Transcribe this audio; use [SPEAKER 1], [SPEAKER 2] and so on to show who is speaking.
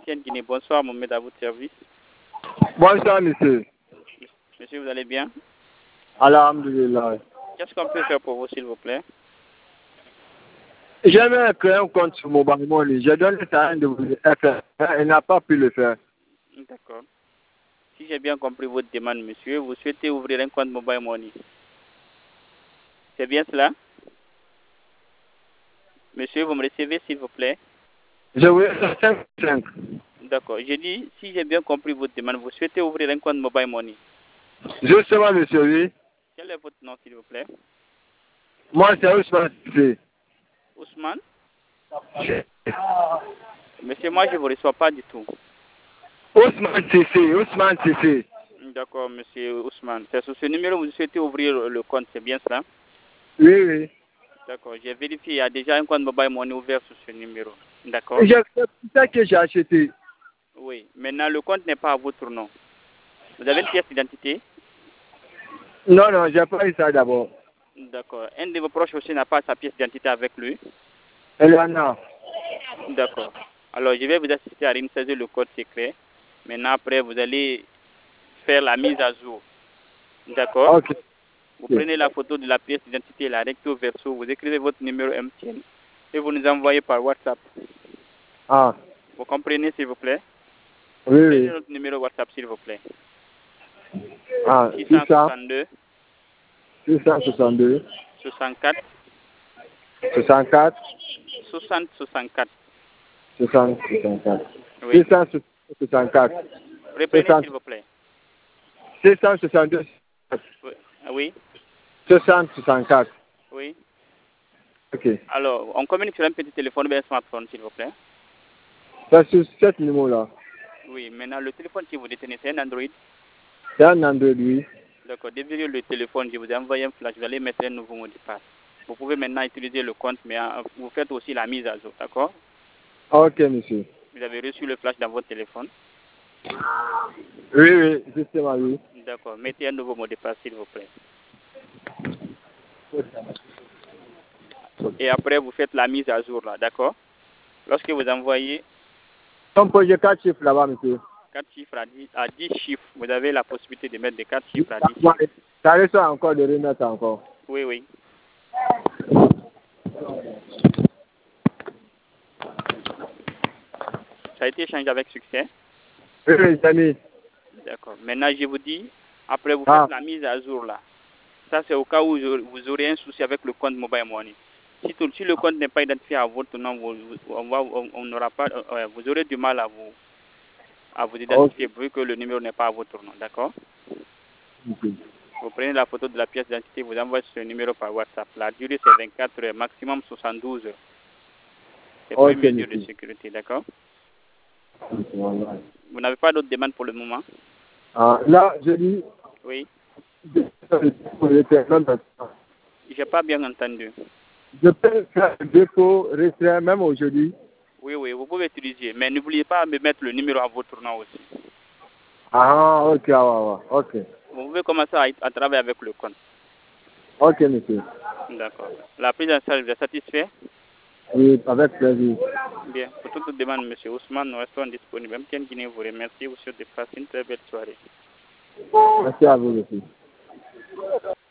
[SPEAKER 1] MTN Guinée. Bonsoir, Mohamed, à votre service.
[SPEAKER 2] Bonsoir, monsieur.
[SPEAKER 1] Monsieur, vous allez bien?
[SPEAKER 2] Alhamdulillah.
[SPEAKER 1] Qu'est-ce qu'on peut faire pour vous, s'il vous plaît?
[SPEAKER 2] J'aimerais créer un compte sur Mobile Money. J'ai donné ça à un de vous faire. Il n'a pas pu le faire.
[SPEAKER 1] D'accord. Si j'ai bien compris votre demande, monsieur, vous souhaitez ouvrir un compte Mobile Money. C'est bien cela? Monsieur, vous me recevez, s'il vous plaît?
[SPEAKER 2] Je voulais faire 5.
[SPEAKER 1] D'accord. J'ai dit, si j'ai bien compris votre demande, vous souhaitez ouvrir un compte Mobile Money.
[SPEAKER 2] Justement, monsieur, oui.
[SPEAKER 1] Quel est votre nom, s'il vous plaît?
[SPEAKER 2] Moi, c'est Ousmane Sissé.
[SPEAKER 1] Ousmane? Monsieur, moi, je ne vous reçois pas du tout.
[SPEAKER 2] Ousmane Sissé. Ousmane Sissé.
[SPEAKER 1] D'accord, monsieur Ousmane. C'est sur ce numéro que vous souhaitez ouvrir le compte, c'est bien cela?
[SPEAKER 2] Oui, oui.
[SPEAKER 1] D'accord, j'ai vérifié, il y a déjà un compte Mobile Money ouvert sur ce numéro. D'accord?
[SPEAKER 2] C'est ça que j'ai acheté.
[SPEAKER 1] Oui, maintenant le compte n'est pas à votre nom. Vous avez une pièce d'identité?
[SPEAKER 2] Non, non, j'ai pas eu ça d'abord.
[SPEAKER 1] D'accord. Un de vos proches aussi n'a pas sa pièce d'identité avec lui?
[SPEAKER 2] Il y en a.
[SPEAKER 1] D'accord. Alors, je vais vous assister à réinsérer le code secret. Maintenant, après, vous allez faire la mise à jour. D'accord?
[SPEAKER 2] Ok.
[SPEAKER 1] Vous prenez la photo de la pièce d'identité, la recto verso, vous écrivez votre numéro MTN et vous nous envoyez par WhatsApp.
[SPEAKER 2] Ah.
[SPEAKER 1] Vous comprenez, s'il vous plaît?
[SPEAKER 2] Oui,
[SPEAKER 1] Prenez
[SPEAKER 2] oui.
[SPEAKER 1] notre numéro WhatsApp, s'il vous plaît.
[SPEAKER 2] Ah,
[SPEAKER 1] 662
[SPEAKER 2] 662
[SPEAKER 1] 64
[SPEAKER 2] 64
[SPEAKER 1] 60 64.
[SPEAKER 2] 60 64.
[SPEAKER 1] Oui.
[SPEAKER 2] 664.
[SPEAKER 1] Reprenez, s'il vous plaît.
[SPEAKER 2] 662
[SPEAKER 1] Oui. Oui.
[SPEAKER 2] 60 64.
[SPEAKER 1] Oui.
[SPEAKER 2] Ok.
[SPEAKER 1] Alors, on communique sur un petit téléphone ou un smartphone, s'il vous plaît.
[SPEAKER 2] C'est sur cet numéro-là.
[SPEAKER 1] Oui. Maintenant, le téléphone que vous détenez, c'est un Android.
[SPEAKER 2] C'est un Android, oui.
[SPEAKER 1] D'accord. Déverrouillez le téléphone, je vous ai envoyé un flash, vous allez mettre un nouveau mot de passe. Vous pouvez maintenant utiliser le compte, mais vous faites aussi la mise à jour, d'accord?
[SPEAKER 2] Ok, monsieur.
[SPEAKER 1] Vous avez reçu le flash dans votre téléphone?
[SPEAKER 2] Oui, oui, justement, oui.
[SPEAKER 1] D'accord. Mettez un nouveau mot de passe, s'il vous plaît. Et après, vous faites la mise à jour, là, d'accord? Lorsque vous envoyez
[SPEAKER 2] On peut j'ai 4 chiffres là-bas, monsieur.
[SPEAKER 1] 4 chiffres à 10 chiffres, vous avez la possibilité de mettre des 4 chiffres à 10 chiffres.
[SPEAKER 2] Ça reste encore de remettre encore.
[SPEAKER 1] Oui, oui. Ça a été échangé avec succès?
[SPEAKER 2] Oui, oui, j'ai mis.
[SPEAKER 1] D'accord. Maintenant, je vous dis, après, vous faites la mise à jour, là. Ça, c'est au cas où vous aurez un souci avec le compte Mobile Money. Si le compte n'est pas identifié à votre nom, on n'aura pas, vous aurez du mal à vous identifier vu que le numéro n'est pas à votre nom. D'accord?
[SPEAKER 2] Okay.
[SPEAKER 1] Vous prenez la photo de la pièce d'identité, vous envoyez ce numéro par WhatsApp. La durée, c'est 24 heures, maximum 72 heures. C'est pour une mesure de sécurité. D'accord? Vous n'avez pas d'autres demandes pour le moment?
[SPEAKER 2] Là, je dis.
[SPEAKER 1] Oui.
[SPEAKER 2] Je
[SPEAKER 1] J'ai pas bien entendu.
[SPEAKER 2] peux faire le dépôt, restreint même aujourd'hui.
[SPEAKER 1] Oui, oui, vous pouvez utiliser. Mais n'oubliez pas de mettre le numéro à votre nom aussi.
[SPEAKER 2] Ah, ok, ok.
[SPEAKER 1] Vous pouvez commencer à travailler avec le compte.
[SPEAKER 2] Ok, monsieur.
[SPEAKER 1] D'accord. La prise en charge vous est satisfait?
[SPEAKER 2] Oui, avec plaisir.
[SPEAKER 1] Bien. Pour toute demande, monsieur Ousmane, nous restons disponibles. MTN Guinée vous remercie. Vous souhaite de passer une très belle soirée.
[SPEAKER 2] Merci à vous aussi.